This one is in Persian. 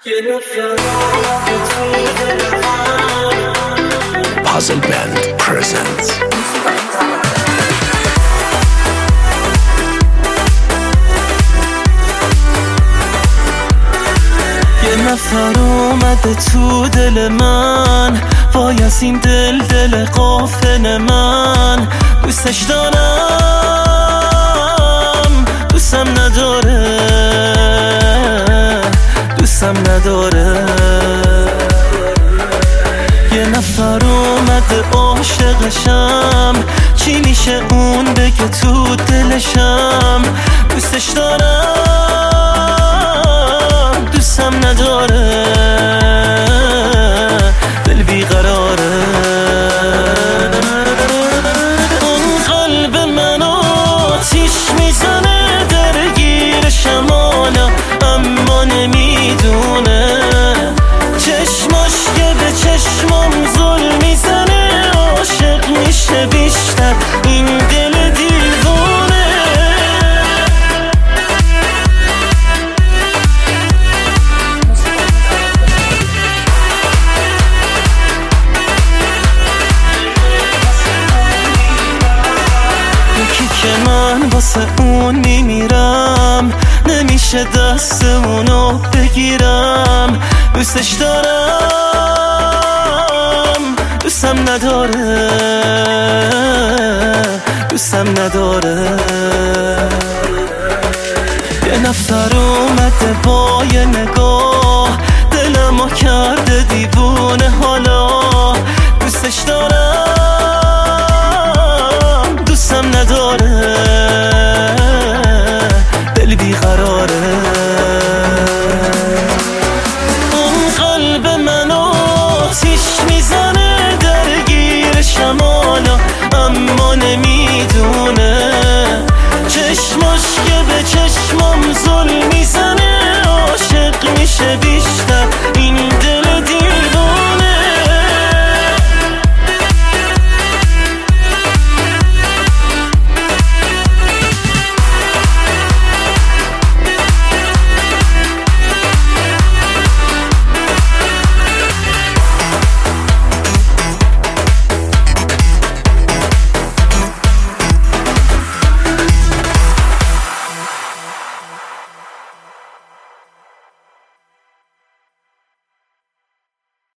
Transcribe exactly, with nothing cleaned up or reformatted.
Puzzle Band presents یه نفر اومده تو دل من، وای از این دل دل غافل من. دوستش دارم دوستم نداره، دوستم نداره. یه نفر اومده عاشقشم، چی میشه اون بگه تو دلشم. دوستش دارم دوستم نداره، دل بیقراره. اون قلب من آتیش میزنه، درگیر شمالا اما نمیدونه. چشماش که به چشمام ظلم میزنه، عاشق میشه بیشتر این دل دیوونه. یکی که من واسه اون میمیرم، نمیشه دست اونو بگیرم. دوستش دارم دوستم نداره، دوستم نداره. یه نفر اومده با یه نگاه، دلمو کرده دیوونه حالا. دوستش دارم دوستم نداره، دل بیقراره. اون قلب من آتیش میزنه، درگیر شمالا اما نمیدونه. چشماش که به چشمام ظلم میزنه، عاشق میشه بیشتر این